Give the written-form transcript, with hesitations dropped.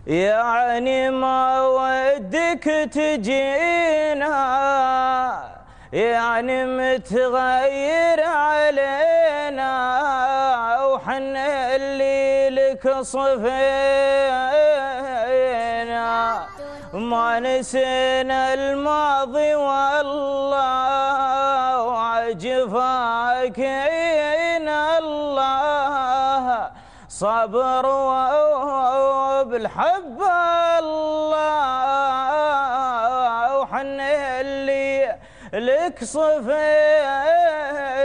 يعني ما ودك تجينا، يعني متغير علينا، وحنا اللي لك صفينا. ما نسينا الماضي والله، وعجفاك عين الله، صبر وبالحب الله، وحنا اللي لك صفينا.